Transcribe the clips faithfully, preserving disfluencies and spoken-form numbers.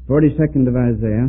forty-second of Isaiah.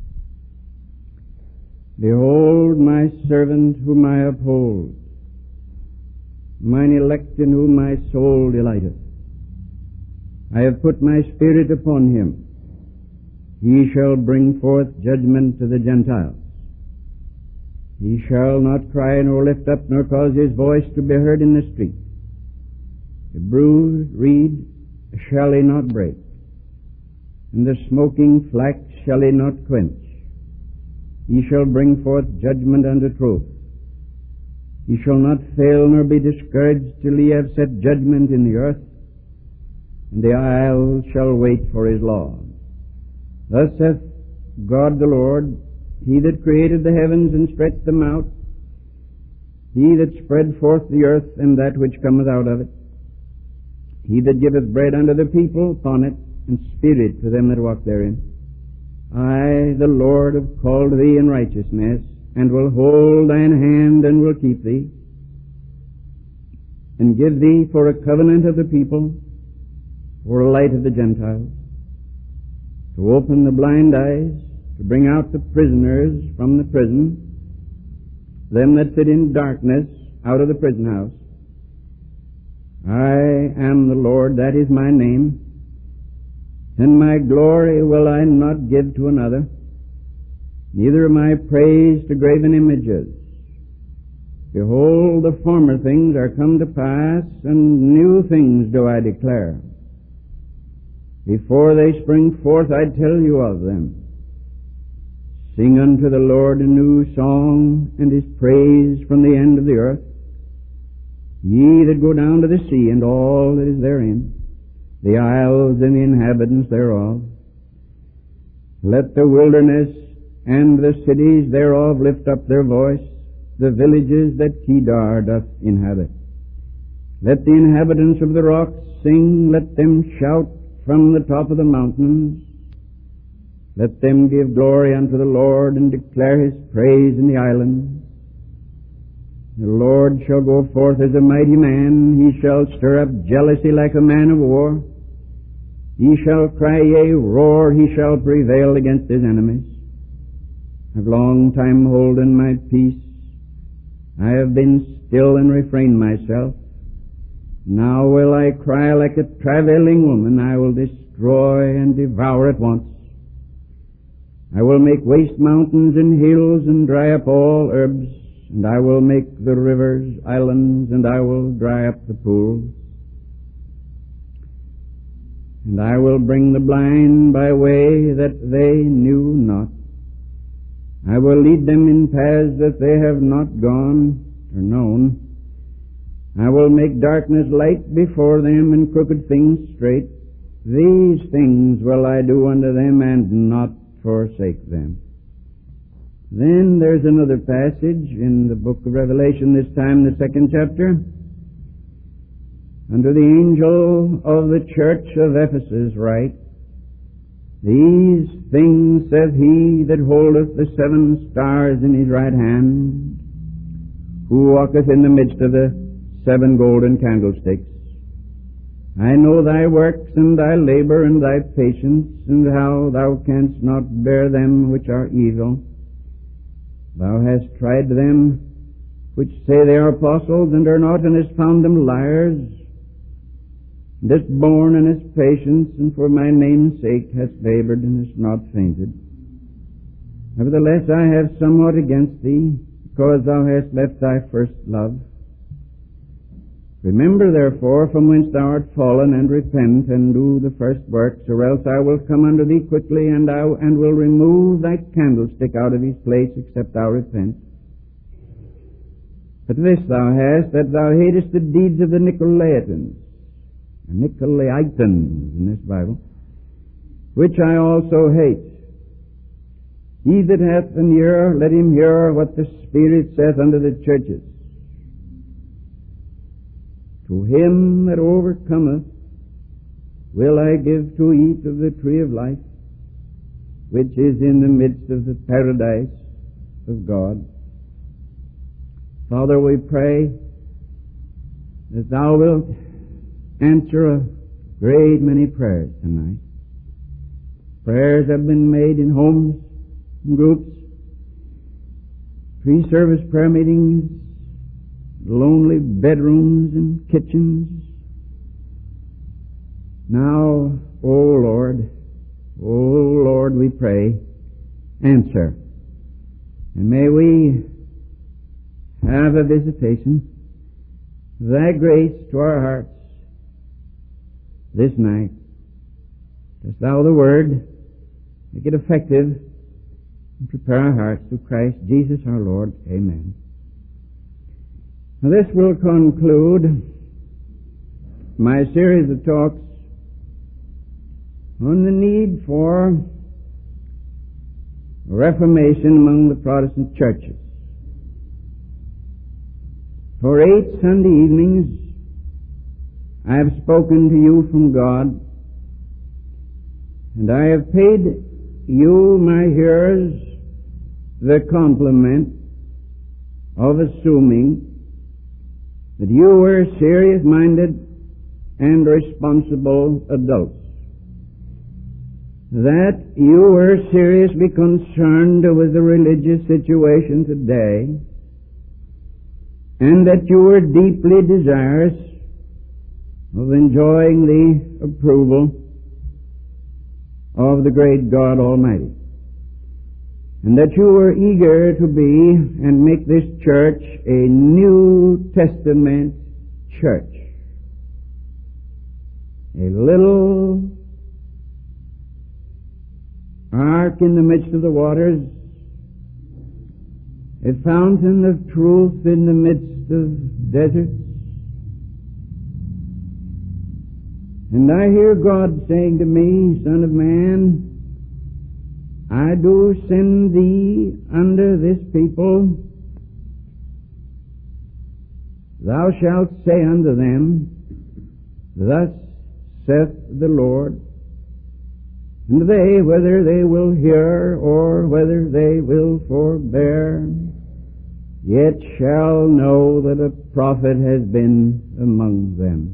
Behold my servant whom I uphold, mine elect in whom my soul delighteth. I have put my spirit upon him. He shall bring forth judgment to the Gentiles. He shall not cry nor lift up nor cause his voice to be heard in the street. The bruised reed shall he not break, and the smoking flax shall he not quench. He shall bring forth judgment unto truth. He shall not fail nor be discouraged till he have set judgment in the earth, and the isles shall wait for his law. Thus saith God the Lord, He that created the heavens and stretched them out, He that spread forth the earth and that which cometh out of it, He that giveth bread unto the people upon it, and spirit to them that walk therein. I, the Lord, have called thee in righteousness, and will hold thine hand, and will keep thee, and give thee for a covenant of the people, for a light of the Gentiles, to open the blind eyes, to bring out the prisoners from the prison, them that sit in darkness out of the prison house. I am the Lord, that is my name, and my glory will I not give to another, neither my praise to graven images. Behold, the former things are come to pass, and new things do I declare. Before they spring forth, I tell you of them. Sing unto the Lord a new song, and his praise from the end of the earth. Ye that go down to the sea, and all that is therein, the isles and the inhabitants thereof. Let the wilderness and the cities thereof lift up their voice, the villages that Kedar doth inhabit. Let the inhabitants of the rocks sing, let them shout from the top of the mountains. Let them give glory unto the Lord, and declare his praise in the islands. The Lord shall go forth as a mighty man, he shall stir up jealousy like a man of war. He shall cry, yea, roar, he shall prevail against his enemies. I've long time holden my peace. I have been still and refrained myself. Now will I cry like a travailing woman. I will destroy and devour at once. I will make waste mountains and hills, and dry up all herbs, and I will make the rivers islands, and I will dry up the pools. And I will bring the blind by way that they knew not. I will lead them in paths that they have not gone or known. I will make darkness light before them, and crooked things straight. These things will I do unto them, and not forsake them. Then there's another passage in the book of Revelation, this time the second chapter. Unto the angel of the church of Ephesus write, These things saith he that holdeth the seven stars in his right hand, who walketh in the midst of the seven golden candlesticks. I know thy works, and thy labor, and thy patience, and how thou canst not bear them which are evil. Thou hast tried them which say they are apostles, and are not, and hast found them liars. And hast borne, and hast patience, and for my name's sake hast labored, and hast not fainted. Nevertheless I have somewhat against thee, because thou hast left thy first love. Remember therefore from whence thou art fallen, and repent, and do the first works, or else I will come unto thee quickly, and I and will remove thy candlestick out of his place, except thou repent. But this thou hast, that thou hatest the deeds of the Nicolaitans, or Nicolaitans in this Bible, which I also hate. He that hath an ear, let him hear what the Spirit saith unto the churches. To him that overcometh will I give to eat of the tree of life, which is in the midst of the paradise of God. Father, we pray that thou wilt answer a great many prayers tonight. Prayers have been made in homes and groups, pre-service prayer meetings, lonely bedrooms and kitchens. Now, O Lord, O Lord, we pray, answer. And may we have a visitation of Thy grace to our hearts this night. Dost Thou the Word make it effective and prepare our hearts through Christ Jesus our Lord. Amen. Now this will conclude my series of talks on the need for reformation among the Protestant churches. For eight Sunday evenings I have spoken to you from God, and I have paid you, my hearers, the compliment of assuming that you were serious-minded and responsible adults, that you were seriously concerned with the religious situation today, and that you were deeply desirous of enjoying the approval of the great God Almighty, and that you were eager to be and make this church a New Testament church, a little ark in the midst of the waters, a fountain of truth in the midst of deserts. And I hear God saying to me, Son of man, I do send thee unto this people. Thou shalt say unto them, Thus saith the Lord. And they, whether they will hear or whether they will forbear, yet shall know that a prophet has been among them.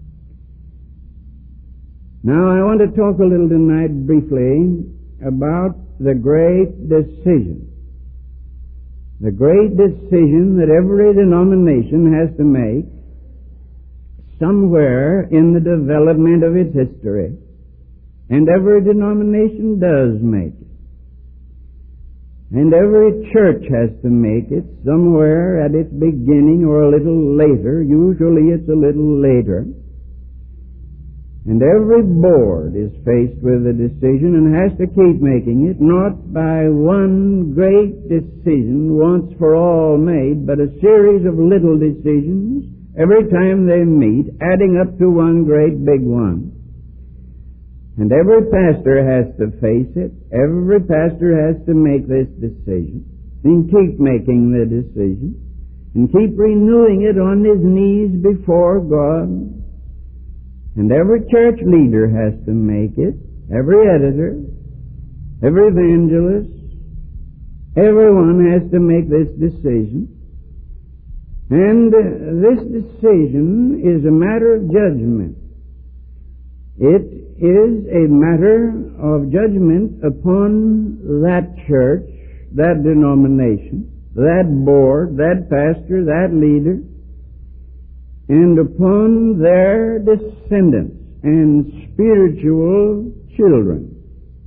Now I want to talk a little tonight briefly about the great decision. The great decision that every denomination has to make somewhere in the development of its history. And every denomination does make it. And every church has to make it somewhere at its beginning or a little later. Usually it's a little later. And every board is faced with a decision and has to keep making it, not by one great decision once for all made, but a series of little decisions every time they meet, adding up to one great big one. And every pastor has to face it. Every pastor has to make this decision and keep making the decision and keep renewing it on his knees before God. And every church leader has to make it, every editor, every evangelist, everyone has to make this decision. And uh, this decision is a matter of judgment. It is a matter of judgment upon that church, that denomination, that board, that pastor, that leader, and upon their descendants and spiritual children.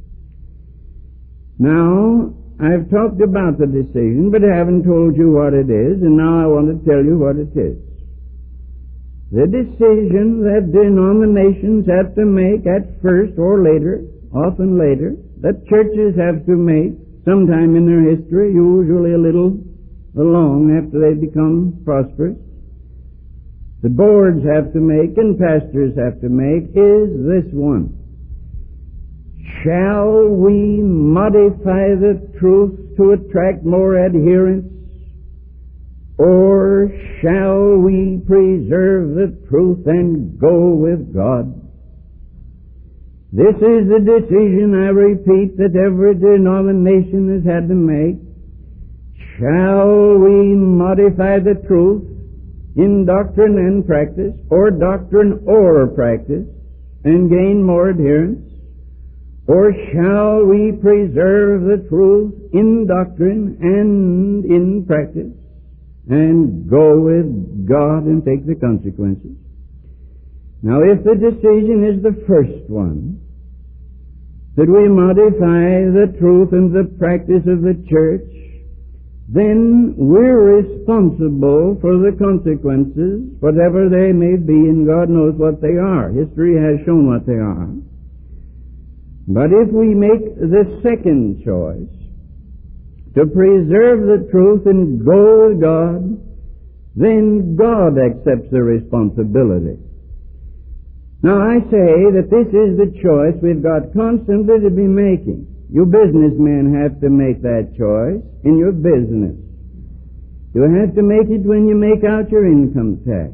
Now, I've talked about the decision, but I haven't told you what it is, and now I want to tell you what it is. The decision that denominations have to make at first or later, often later, that churches have to make sometime in their history, usually a little along after they become prosperous, the boards have to make and pastors have to make, is this one. Shall we modify the truth to attract more adherents, or shall we preserve the truth and go with God? This is the decision, I repeat, that every denomination has had to make. Shall we modify the truth in doctrine and practice, or doctrine or practice, and gain more adherents? Or shall we preserve the truth in doctrine and in practice and go with God and take the consequences? Now, if the decision is the first one, that we modify the truth and the practice of the church, then we're responsible for the consequences, whatever they may be, and God knows what they are. History has shown what they are. But if we make the second choice, to preserve the truth and go with God, then God accepts the responsibility. Now, I say that this is the choice we've got constantly to be making. You businessmen have to make that choice in your business. You have to make it when you make out your income tax.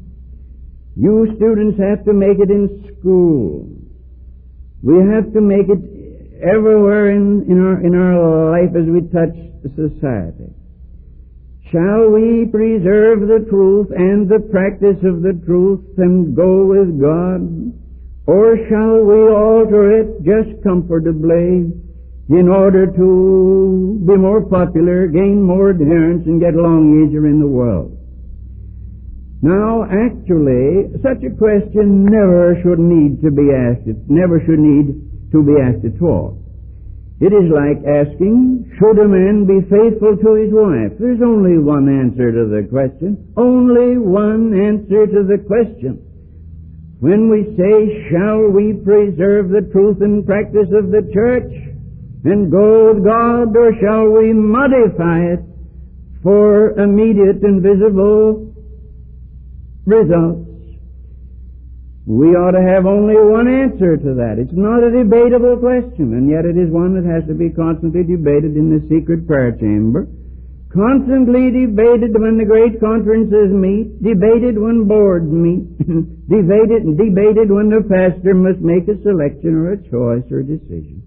You students have to make it in school. We have to make it everywhere in, in, our, in our life as we touch society. Shall we preserve the truth and the practice of the truth and go with God? Or shall we alter it just comfortably in order to be more popular, gain more adherents, and get along easier in the world? Now, actually, such a question never should need to be asked. It never should need to be asked at all. It is like asking, should a man be faithful to his wife? There's only one answer to the question. Only one answer to the question. When we say, shall we preserve the truth and practice of the church and go with God, or shall we modify it for immediate and visible results? We ought to have only one answer to that. It's not a debatable question, and yet it is one that has to be constantly debated in the secret prayer chamber, constantly debated when the great conferences meet, debated when boards meet, debated, debated when the pastor must make a selection or a choice or a decision.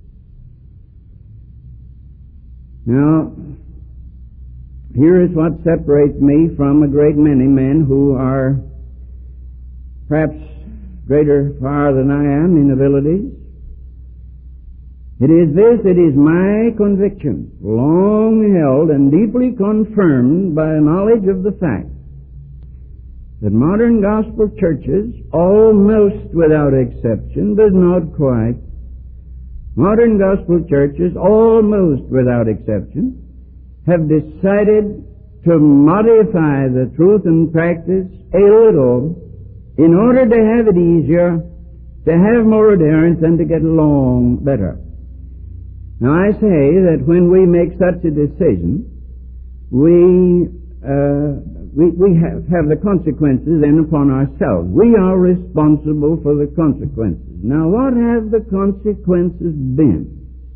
Now, here is what separates me from a great many men who are perhaps greater far than I am in abilities. It is this, it is my conviction, long held and deeply confirmed by a knowledge of the fact that modern gospel churches, almost without exception, but not quite, modern gospel churches, almost without exception, have decided to modify the truth and practice a little in order to have it easier, to have more adherence, and to get along better. Now, I say that when we make such a decision, we uh, we, we have, have the consequences then upon ourselves. We are responsible for the consequences. Now, what have the consequences been?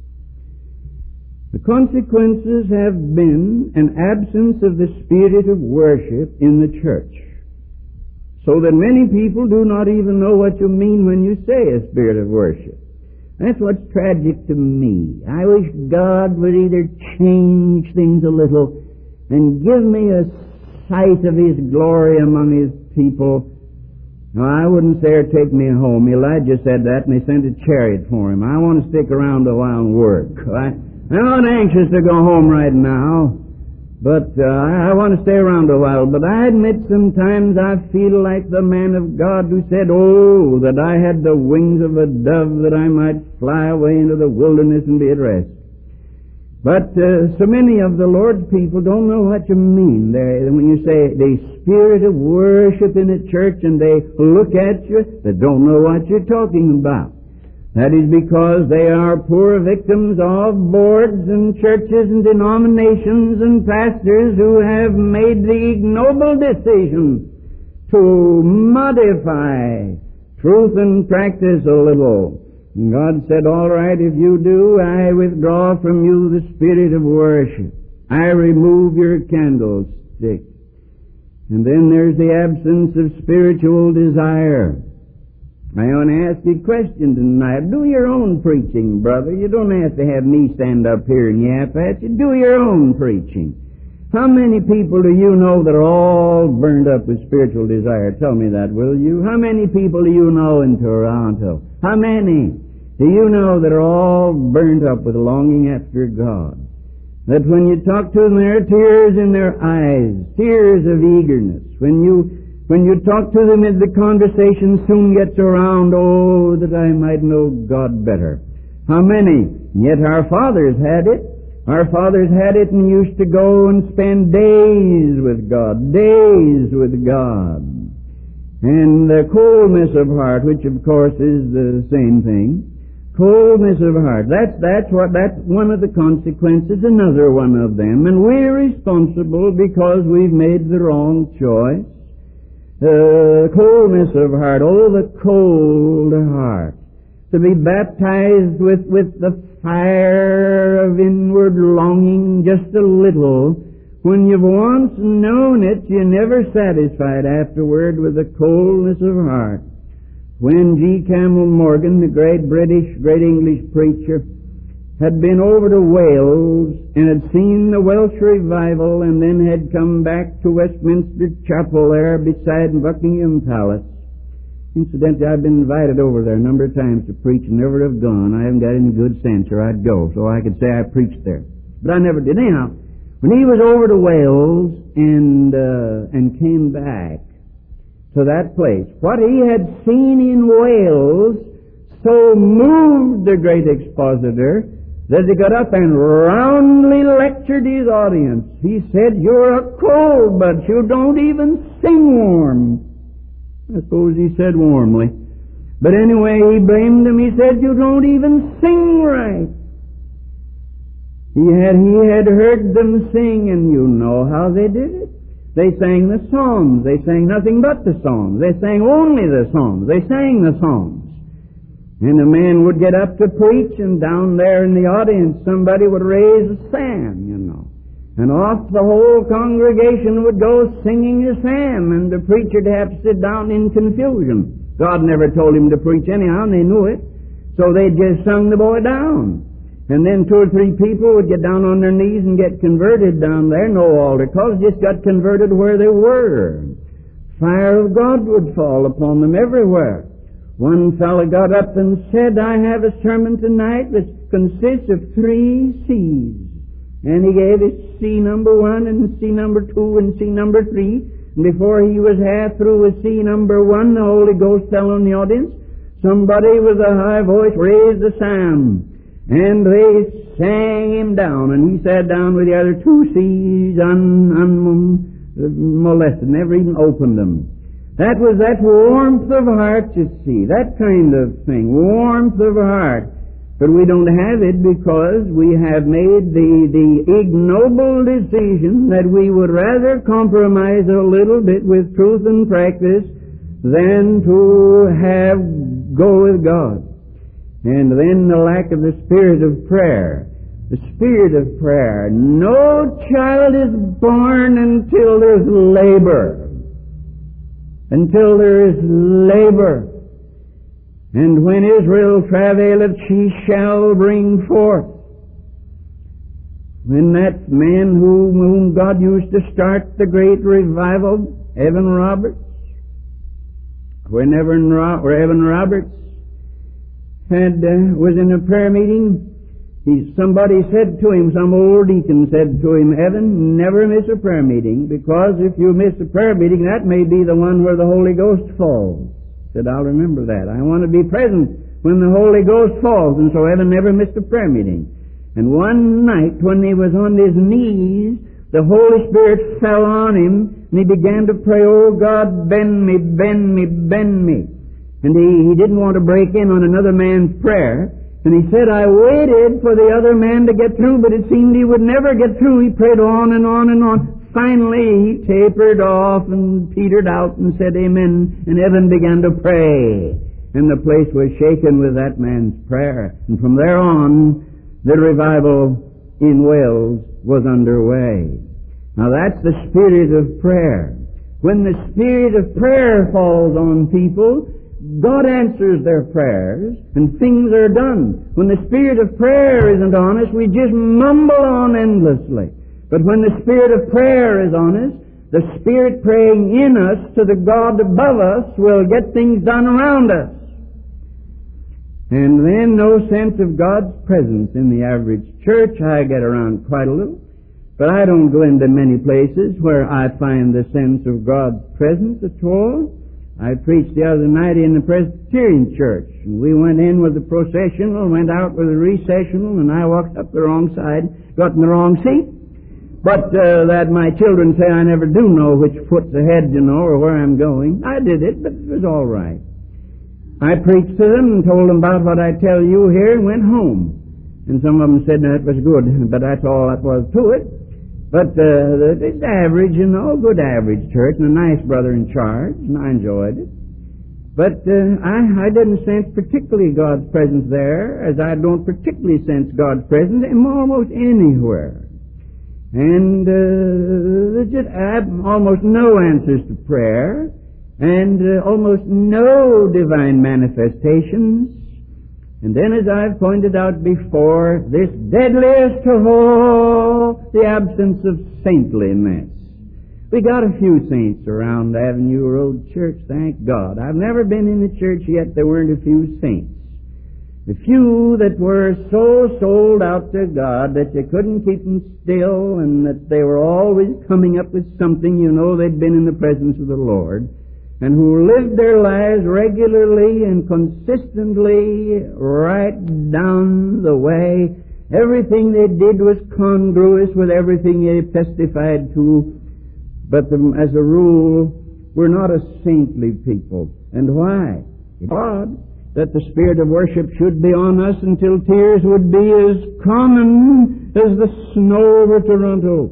The consequences have been an absence of the spirit of worship in the church, so that many people do not even know what you mean when you say a spirit of worship. That's what's tragic to me. I wish God would either change things a little and give me a sight of His glory among His people. Now, I wouldn't say or take me home. Elijah said that, and they sent a chariot for him. I want to stick around a while and work. I, I'm not anxious to go home right now. But uh, I want to stay around a while. But I admit sometimes I feel like the man of God who said, oh, that I had the wings of a dove, that I might fly away into the wilderness and be at rest. But uh, so many of the Lord's people don't know what you mean there. When you say the spirit of worship in the church and they look at you, they don't know what you're talking about. That is because they are poor victims of boards and churches and denominations and pastors who have made the ignoble decision to modify truth and practice a little. And God said, all right, if you do, I withdraw from you the spirit of worship. I remove your candlestick. And then there's the absence of spiritual desire. I want to ask you a question tonight. Do your own preaching, brother. You don't have to have me stand up here and yap at you. Do your own preaching. How many people do you know that are all burned up with spiritual desire? Tell me that, will you? How many people do you know in Toronto? How many? Do you know that are all burnt up with longing after God? That when you talk to them, there are tears in their eyes, tears of eagerness. When you when you talk to them, the conversation soon gets around, oh, that I might know God better. How many? Yet our fathers had it. Our fathers had it and used to go and spend days with God, days with God. And the coldness of heart, which of course is the same thing, coldness of heart, that's, that's what, that's one of the consequences, another one of them, and we're responsible because we've made the wrong choice. Uh, coldness of heart, oh, the cold heart. To be baptized with, with the fire of inward longing just a little. When you've once known it, you're never satisfied afterward with the coldness of heart. When G. Campbell Morgan, the great British, great English preacher, had been over to Wales and had seen the Welsh revival and then had come back to Westminster Chapel there beside Buckingham Palace. Incidentally, I've been invited over there a number of times to preach and never have gone. I haven't got any good sense or I'd go, so I could say I preached there. But I never did. Anyhow, when he was over to Wales and, uh, and came back to that place, what he had seen in Wales so moved the great expositor that he got up and roundly lectured his audience. He said, you're a cold bunch, you don't even sing warm. I suppose he said warmly. But anyway, he blamed them. He said, you don't even sing right. He had, he had heard them sing, and you know how they did it. They sang the psalms. They sang nothing but the psalms. They sang only the psalms. They sang the psalms. And a man would get up to preach, and down there in the audience somebody would raise a psalm, you know. And off the whole congregation would go singing a psalm, and the preacher'd have to sit down in confusion. God never told him to preach anyhow, and they knew it. So they just sung the boy down. And then two or three people would get down on their knees and get converted down there. No altar calls, just got converted where they were. Fire of God would fall upon them everywhere. One fellow got up and said, I have a sermon tonight that consists of three C's. And he gave us C number one and C number two and C number three. And before he was half through with C number one, the Holy Ghost fell on the audience. Somebody with a high voice raised a psalm. And they sang him down. And he sat down with the other two C's un, unmolested, never even opened them. That was that warmth of heart, you see, that kind of thing, warmth of heart. But we don't have it because we have made the, the ignoble decision that we would rather compromise a little bit with truth and practice than to have go with God. And then the lack of the spirit of prayer. The spirit of prayer. No child is born until there's labor. Until there is labor. And when Israel travaileth, she shall bring forth. When that man whom, whom God used to start the great revival, Evan Roberts, when Evan, Ro- Evan Roberts had uh, was in a prayer meeting, He, somebody said to him, some old deacon said to him, Evan, never miss a prayer meeting, because if you miss a prayer meeting, that may be the one where the Holy Ghost falls. He said, I'll remember that. I want to be present when the Holy Ghost falls. And so Evan never missed a prayer meeting. And one night, when he was on his knees, the Holy Spirit fell on him, and he began to pray, oh God, bend me, bend me, bend me. And he, he didn't want to break in on another man's prayer. And he said, I waited for the other man to get through, but it seemed he would never get through. He prayed on and on and on. Finally, he tapered off and petered out and said, Amen. And Evan began to pray. And the place was shaken with that man's prayer. And from there on, the revival in Wales was underway. Now that's the spirit of prayer. When the spirit of prayer falls on people, God answers their prayers, and things are done. When the spirit of prayer isn't on us, we just mumble on endlessly. But when the spirit of prayer is on us, the Spirit praying in us to the God above us will get things done around us. And then no sense of God's presence in the average church. I get around quite a little, but I don't go into many places where I find the sense of God's presence at all. I preached the other night in the Presbyterian church, and we went in with the processional, went out with the recessional, and I walked up the wrong side, got in the wrong seat. But uh, that my children say I never do know which foot's ahead, you know, or where I'm going. I did it, but it was all right. I preached to them and told them about what I tell you here and went home. And some of them said that was good, but that's all that was to it. But uh, it's average, you know, good average church, and a nice brother in charge, and I enjoyed it. But uh, I, I didn't sense particularly God's presence there, as I don't particularly sense God's presence in almost anywhere. And uh, there's just uh, almost no answers to prayer, and uh, almost no divine manifestations. And then, as I've pointed out before, this deadliest of all, the absence of saintliness. We got a few saints around Avenue Road Church, thank God. I've never been in the church yet there weren't a few saints. The few that were so sold out to God that you couldn't keep them still, and that they were always coming up with something, you know they'd been in the presence of the Lord, and who lived their lives regularly and consistently right down the way. Everything they did was congruous with everything they testified to, but the, as a rule, we're not a saintly people. And why? God, that the spirit of worship should be on us until tears would be as common as the snow over Toronto.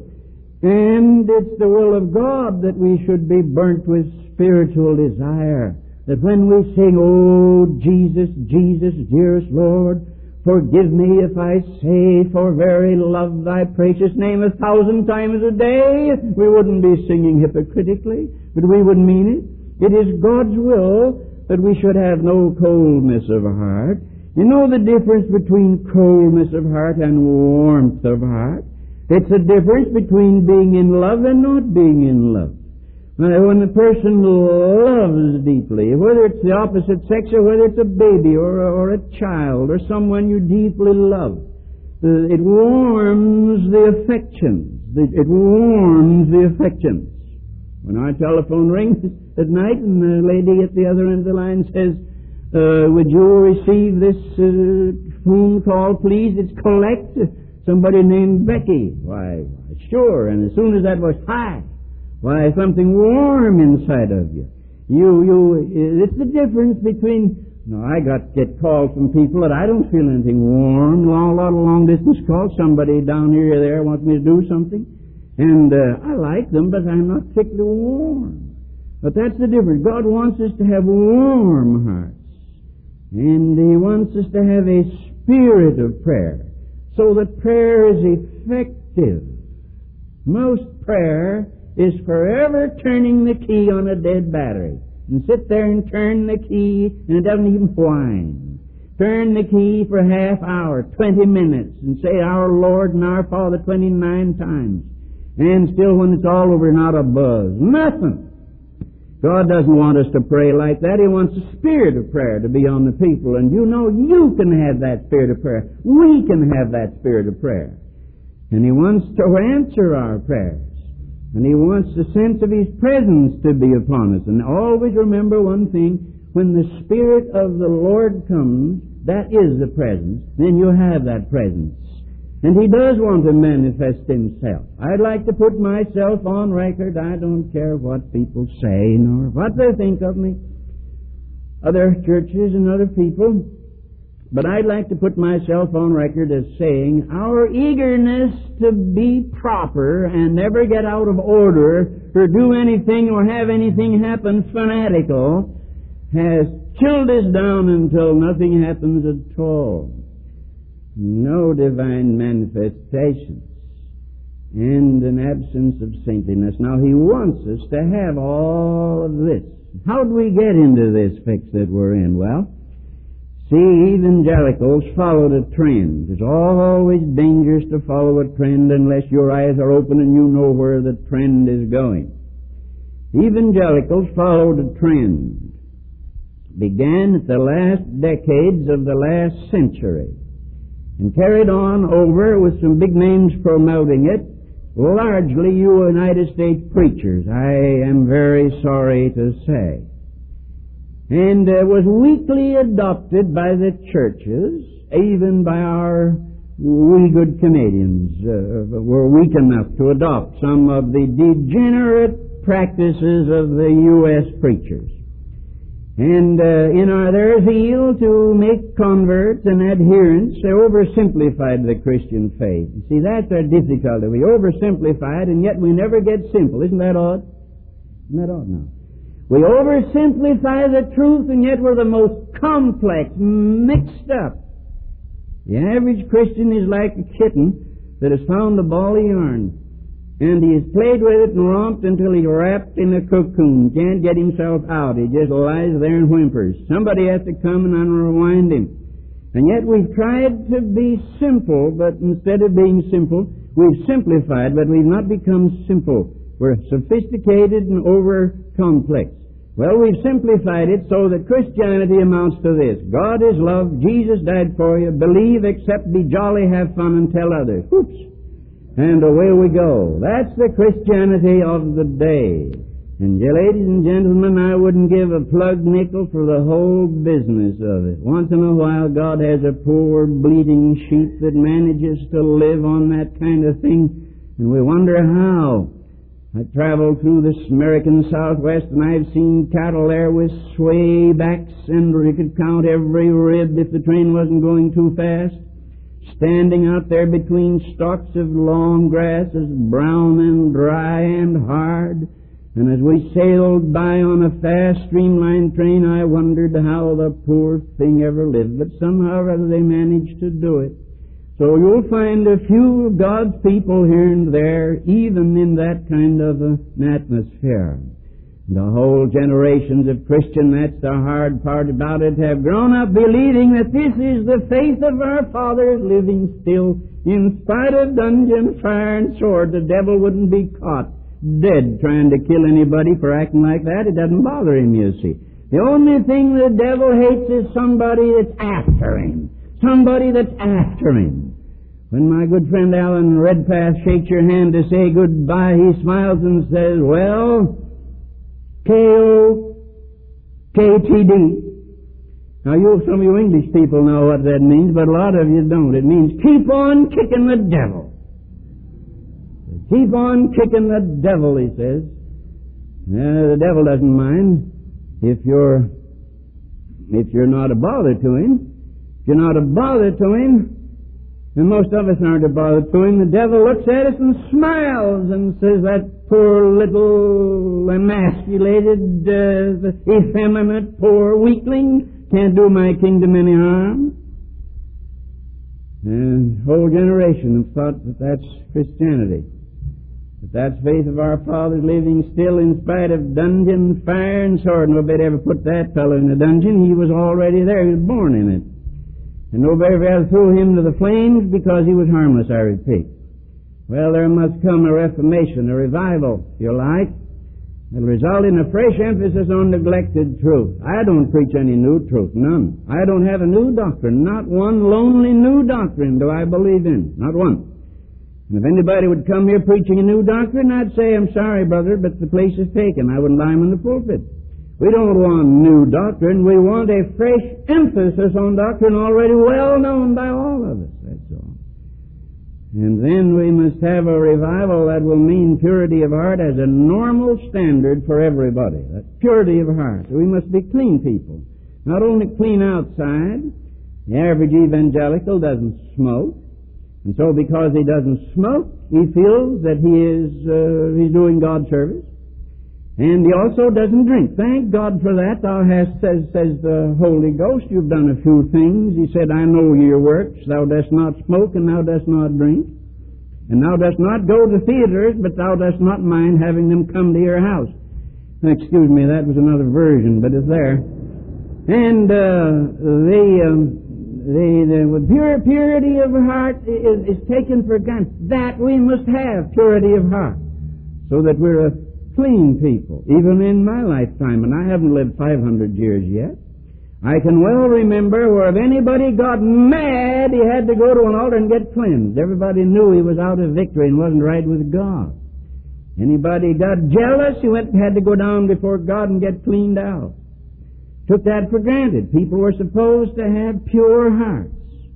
And it's the will of God that we should be burnt with spiritual desire. That when we sing, "Oh, Jesus, Jesus, dearest Lord, forgive me if I say for very love thy precious name a thousand times a day," we wouldn't be singing hypocritically, but we would mean it. It is God's will that we should have no coldness of heart. You know the difference between coldness of heart and warmth of heart? It's a difference between being in love and not being in love. When a person loves deeply, whether it's the opposite sex or whether it's a baby or a, or a child or someone you deeply love, uh, it warms the affections. It warms the affections. When our telephone rings at night and the lady at the other end of the line says, uh, would you receive this uh, phone call, please? It's collect. Somebody named Becky. Why, sure. And as soon as that was, hi, why, something warm inside of you. You, you, it's the difference between, no, I got get calls from people that I don't feel anything warm. Long, a lot of long distance calls. Somebody down here or there wants me to do something. And uh, I like them, but I'm not particularly warm. But that's the difference. God wants us to have warm hearts. And He wants us to have a spirit of prayer, so that prayer is effective. Most prayer is forever turning the key on a dead battery. And sit there and turn the key, and it doesn't even whine. Turn the key for a half hour, twenty minutes, and say, "Our Lord and our Father," twenty-nine times. And still when it's all over, not a buzz. Nothing. God doesn't want us to pray like that. He wants a spirit of prayer to be on the people. And you know you can have that spirit of prayer. We can have that spirit of prayer. And He wants to answer our prayers. And He wants the sense of His presence to be upon us. And always remember one thing. When the Spirit of the Lord comes, that is the presence. Then you have that presence. And He does want to manifest Himself. I'd like to put myself on record. I don't care what people say nor what they think of me, other churches and other people. But I'd like to put myself on record as saying our eagerness to be proper and never get out of order or do anything or have anything happen fanatical has chilled us down until nothing happens at all. No divine manifestations and an absence of saintliness. Now He wants us to have all of this. How do we get into this fix that we're in? Well, see, evangelicals followed a trend. It's always dangerous to follow a trend unless your eyes are open and you know where the trend is going. Evangelicals followed a trend. began at the last decades of the last century and carried on over with some big names promoting it, largely United States preachers, I am very sorry to say. And uh, was weakly adopted by the churches, even by our we good Canadians uh, were weak enough to adopt some of the degenerate practices of the U S preachers. And uh, in our, their zeal to make converts and adherents, they oversimplified the Christian faith. You see, that's our difficulty. We oversimplify it, and yet we never get simple. Isn't that odd? Isn't that odd now? We oversimplify the truth, and yet we're the most complex, mixed up. The average Christian is like a kitten that has found a ball of yarn, and he has played with it and romped until he's wrapped in a cocoon. Can't get himself out. He just lies there and whimpers. Somebody has to come and unwind him. And yet we've tried to be simple, but instead of being simple, we've simplified, but we've not become simple. We're sophisticated and over-complex. Well, we've simplified it so that Christianity amounts to this. God is love. Jesus died for you. Believe, accept, be jolly, have fun, and tell others. Whoops. And away we go. That's the Christianity of the day. And, ladies and gentlemen, I wouldn't give a plug nickel for the whole business of it. Once in a while, God has a poor, bleeding sheep that manages to live on that kind of thing, and we wonder how. I traveled through this American Southwest, and I've seen cattle there with sway backs, and you could count every rib if the train wasn't going too fast, standing out there between stalks of long grass, as brown and dry and hard. And as we sailed by on a fast streamlined train, I wondered how the poor thing ever lived, but somehow or other they managed to do it. So you'll find a few of God's people here and there, even in that kind of an atmosphere. The whole generations of Christians, that's the hard part about it, have grown up believing that this is the faith of our fathers living still. In spite of dungeon, fire, and sword, the devil wouldn't be caught dead trying to kill anybody for acting like that. It doesn't bother him, you see. The only thing the devil hates is somebody that's after him. Somebody that's after him. When my good friend Alan Redpath shakes your hand to say goodbye, he smiles and says, well, K O K T D. Now, you, some of you English people know what that means, but a lot of you don't. It means keep on kicking the devil. Keep on kicking the devil, he says. Uh, the devil doesn't mind if you're if you're not a bother to him. If you're not a bother to him, and most of us aren't a bother to him, the devil looks at us and smiles and says, that poor little emasculated, uh, effeminate, poor weakling can't do my kingdom any harm. And the whole generation have thought that that's Christianity. That that's faith of our fathers living still in spite of dungeon, fire, and sword. Nobody ever put that fellow in a dungeon. He was already there. He was born in it. And nobody ever threw him to the flames because he was harmless, I repeat. Well, there must come a reformation, a revival, if you like. It'll result in a fresh emphasis on neglected truth. I don't preach any new truth, none. I don't have a new doctrine, not one lonely new doctrine do I believe in, not one. And if anybody would come here preaching a new doctrine, I'd say, I'm sorry, brother, but the place is taken. I wouldn't lie him in the pulpit. We don't want new doctrine. We want a fresh emphasis on doctrine already well known by all of us. That's all. And then we must have a revival that will mean purity of heart as a normal standard for everybody. That's purity of heart. We must be clean people. Not only clean outside. The average evangelical doesn't smoke. And so because he doesn't smoke, he feels that he is uh, he's doing God's service. And he also doesn't drink. Thank God for that. Thou hast, says, says the Holy Ghost, you've done a few things. He said, I know your works. Thou dost not smoke, and thou dost not drink. And thou dost not go to theaters, but thou dost not mind having them come to your house. Excuse me, that was another version, but it's there. And uh, the, um, the, the pure purity of heart is, is taken for granted. That we must have, purity of heart, so that we're a clean people, even in my lifetime, and I haven't lived five hundred years yet. I can well remember where if anybody got mad, he had to go to an altar and get cleansed. Everybody knew he was out of victory and wasn't right with God. Anybody got jealous, he went and had to go down before God and get cleaned out. Took that for granted. People were supposed to have pure hearts.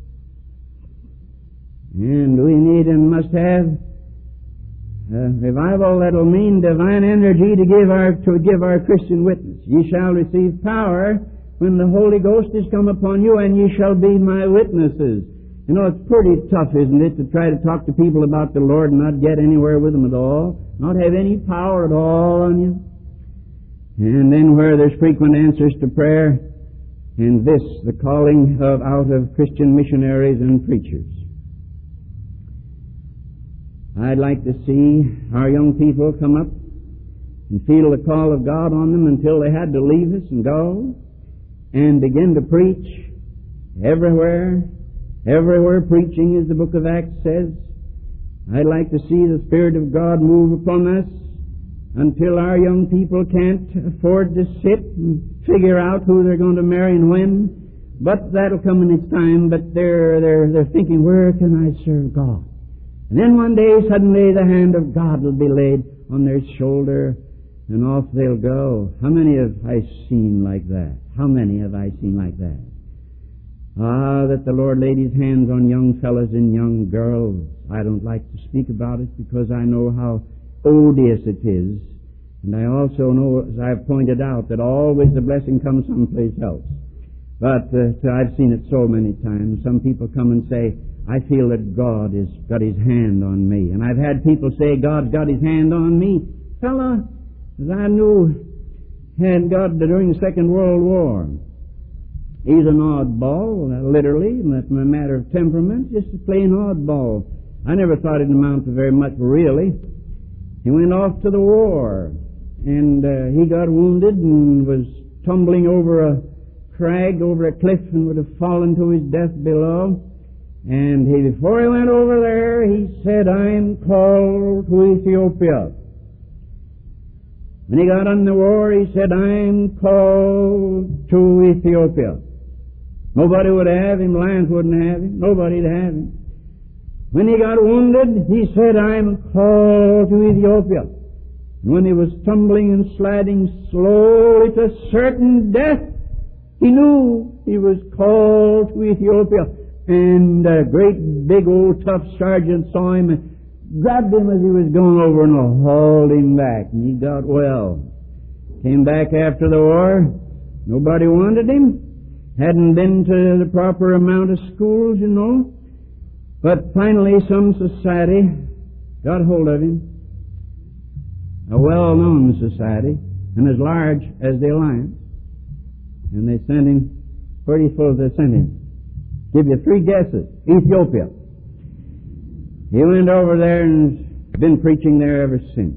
And we need and must have a revival that'll mean divine energy to give our to give our Christian witness. Ye shall receive power when the Holy Ghost is come upon you, and ye shall be my witnesses. You know, it's pretty tough, isn't it, to try to talk to people about the Lord and not get anywhere with them at all, not have any power at all on you. And then where there's frequent answers to prayer, and this, the calling of out of Christian missionaries and preachers. I'd like to see our young people come up and feel the call of God on them until they had to leave us and go and begin to preach everywhere, everywhere preaching, as the book of Acts says. I'd like to see the Spirit of God move upon us until our young people can't afford to sit and figure out who they're going to marry and when. But that'll come in its time. But they're they're they're thinking, where can I serve God? And then one day, suddenly, the hand of God will be laid on their shoulder, and off they'll go. How many have I seen like that? How many have I seen like that? Ah, that the Lord laid His hands on young fellows and young girls. I don't like to speak about it because I know how odious it is. And I also know, as I've pointed out, that always the blessing comes someplace else. But uh, I've seen it so many times. Some people come and say, I feel that God has got His hand on me. And I've had people say, God's got His hand on me. Fella that I knew had God during the Second World War. He's an oddball, uh, literally, and that's a matter of temperament, just a plain oddball. I never thought it'd amount to very much, really. He went off to the war, and uh, he got wounded and was tumbling over a crag, over a cliff, and would have fallen to his death below. And he, before he went over there, he said, I am called to Ethiopia. When he got in the war, he said, I am called to Ethiopia. Nobody would have him. Lions wouldn't have him. Nobody'd have him. When he got wounded, he said, I am called to Ethiopia. And when he was tumbling and sliding slowly to certain death, he knew he was called to Ethiopia. And a great big old tough sergeant saw him and grabbed him as he was going over and hauled him back. And he got well. Came back after the war. Nobody wanted him. Hadn't been to the proper amount of schools, you know. But finally some society got hold of him. A well-known society, and as large as the Alliance. And they sent him, pretty full they sent him. Give you three guesses. Ethiopia. He went over there and been preaching there ever since.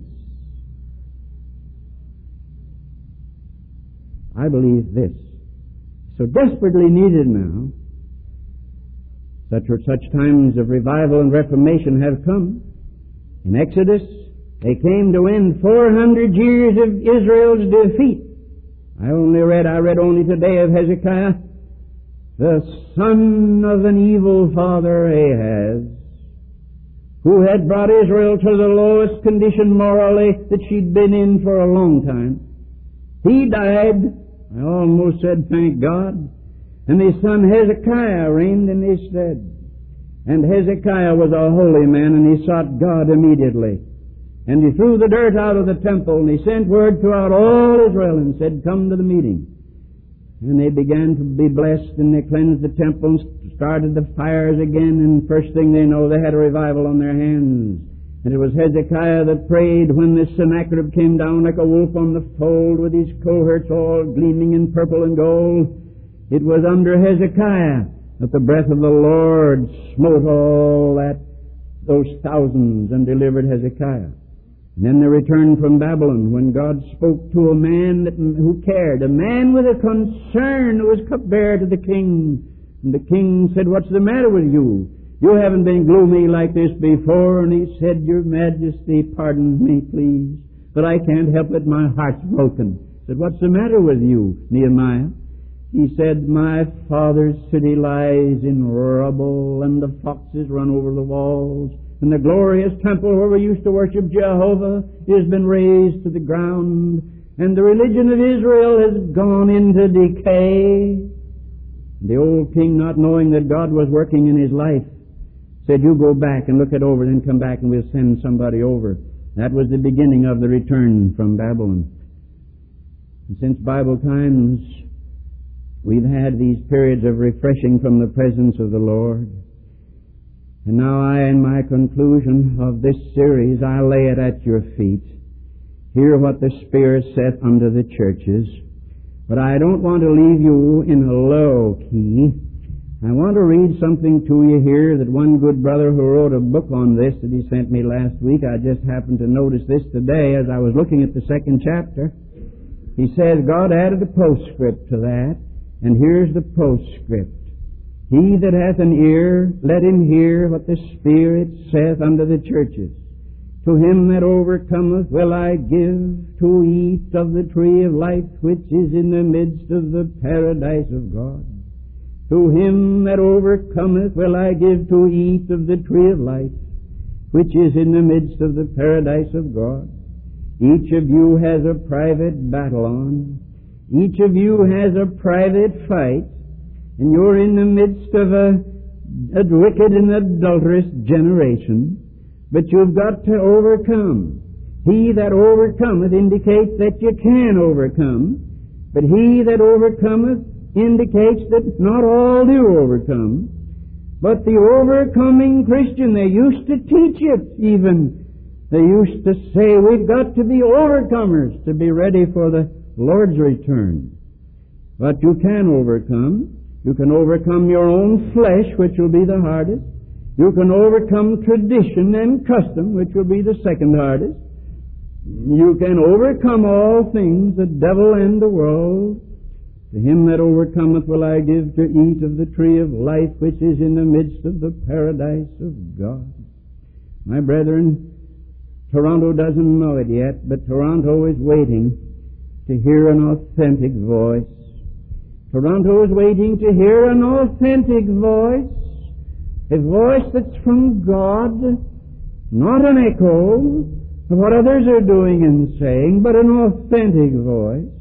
I believe this. So desperately needed now. Such or such times of revival and reformation have come. In Exodus, they came to end four hundred years of Israel's defeat. I only read, I read only today of Hezekiah, the son of an evil father, Ahaz, who had brought Israel to the lowest condition morally that she'd been in for a long time. He died. I almost said, thank God. And his son Hezekiah reigned in his stead. And Hezekiah was a holy man, and he sought God immediately. And he threw the dirt out of the temple, and he sent word throughout all Israel and said, come to the meeting. And they began to be blessed, and they cleansed the temple and started the fires again, and first thing they know, they had a revival on their hands. And it was Hezekiah that prayed when the Sennacherib came down like a wolf on the fold with his cohorts all gleaming in purple and gold. It was under Hezekiah that the breath of the Lord smote all that, those thousands, and delivered Hezekiah. And then they returned from Babylon when God spoke to a man that, who cared, a man with a concern who was cupbearer to the king. And the king said, what's the matter with you? You haven't been gloomy like this before. And he said, Your Majesty, pardon me, please, but I can't help it. My heart's broken. He said, what's the matter with you, Nehemiah? He said, my Father's city lies in rubble, and the foxes run over the walls, and the glorious temple where we used to worship Jehovah has been razed to the ground, and the religion of Israel has gone into decay. The old king, not knowing that God was working in his life, said, you go back and look it over, then come back and we'll send somebody over. That was the beginning of the return from Babylon. And since Bible times, we've had these periods of refreshing from the presence of the Lord. And now I, in my conclusion of this series, I lay it at your feet. Hear what the Spirit saith unto the churches. But I don't want to leave you in a low key. I want to read something to you here that one good brother who wrote a book on this that he sent me last week, I just happened to notice this today as I was looking at the second chapter. He says God added a postscript to that, and here's the postscript. He that hath an ear, let him hear what the Spirit saith unto the churches. To him that overcometh will I give to eat of the tree of life which is in the midst of the paradise of God. To him that overcometh will I give to eat of the tree of life, which is in the midst of the paradise of God. Each of you has a private battle on. Each of you has a private fight, and you're in the midst of a, a wicked and adulterous generation, but you've got to overcome. He that overcometh indicates that you can overcome, but he that overcometh indicates that not all do overcome, but the overcoming Christian, they used to teach it even. They used to say, we've got to be overcomers to be ready for the Lord's return. But you can overcome. You can overcome your own flesh, which will be the hardest. You can overcome tradition and custom, which will be the second hardest. You can overcome all things, the devil and the world. To him that overcometh will I give to eat of the tree of life which is in the midst of the paradise of God. My brethren, Toronto doesn't know it yet, but Toronto is waiting to hear an authentic voice. Toronto is waiting to hear an authentic voice, a voice that's from God, not an echo of what others are doing and saying, but an authentic voice.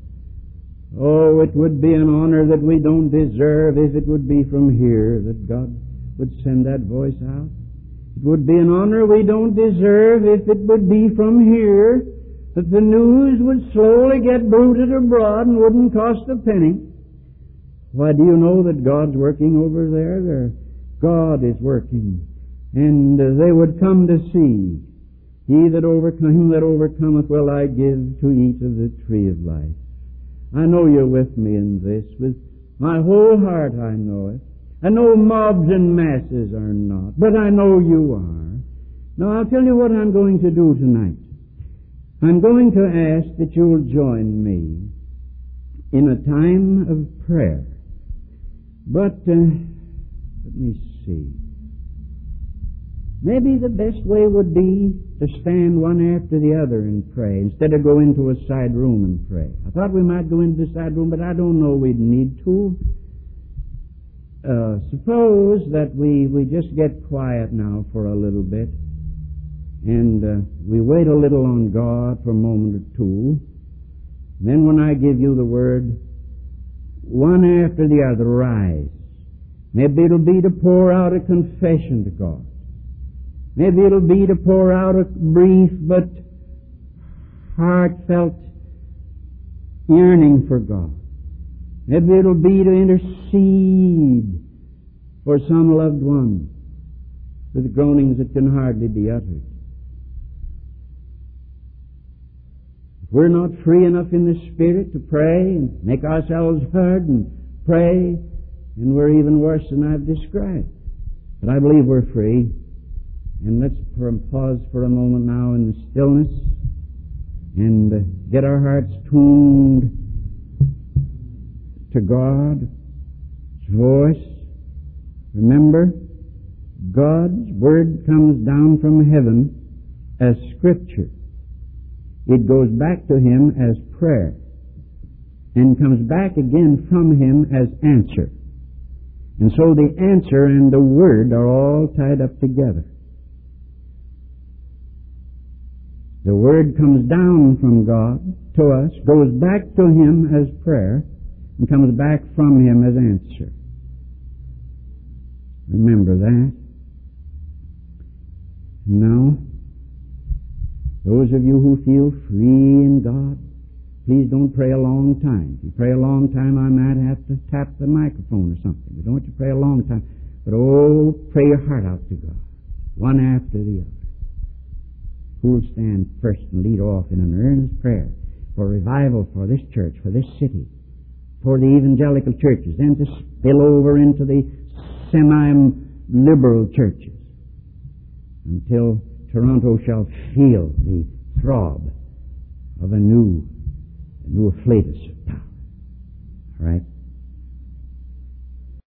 Oh, it would be an honor that we don't deserve if it would be from here that God would send that voice out. It would be an honor we don't deserve if it would be from here that the news would slowly get bruited abroad and wouldn't cost a penny. Why, do you know that God's working over there? there God is working. And uh, they would come to see. He that overcometh, him that overcometh will I give to eat of the tree of life. I know you're with me in this. With my whole heart I know it. I know mobs and masses are not, but I know you are. Now I'll tell you what I'm going to do tonight. I'm going to ask that you'll join me in a time of prayer. But, uh, let me see. Maybe the best way would be to stand one after the other and pray, instead of go into a side room and pray. I thought we might go into the side room, but I don't know we'd need to. Uh, suppose that we, we just get quiet now for a little bit, and uh, we wait a little on God for a moment or two. And then when I give you the word, one after the other, rise. Maybe it'll be to pour out a confession to God. Maybe it'll be to pour out a brief but heartfelt yearning for God. Maybe it'll be to intercede for some loved one with groanings that can hardly be uttered. If we're not free enough in the Spirit to pray and make ourselves heard and pray, then we're even worse than I've described. But I believe we're free. And let's pause for a moment now in the stillness and uh, get our hearts tuned to God's voice. Remember, God's Word comes down from heaven as Scripture. It goes back to Him as prayer. and comes back again from him as answer. And so the answer and the word are all tied up together. The word comes down from God to us, goes back to him as prayer, and comes back from him as answer. Remember that. Now, those of you who feel free in God, please don't pray a long time. If you pray a long time, I might have to tap the microphone or something. But don't you pray a long time. But oh, pray your heart out to God, one after the other. Who will stand first and lead off in an earnest prayer for revival for this church, for this city, for the evangelical churches, then to spill over into the semi-liberal churches until Toronto shall feel the throb of a new, a new afflatus of power. All right?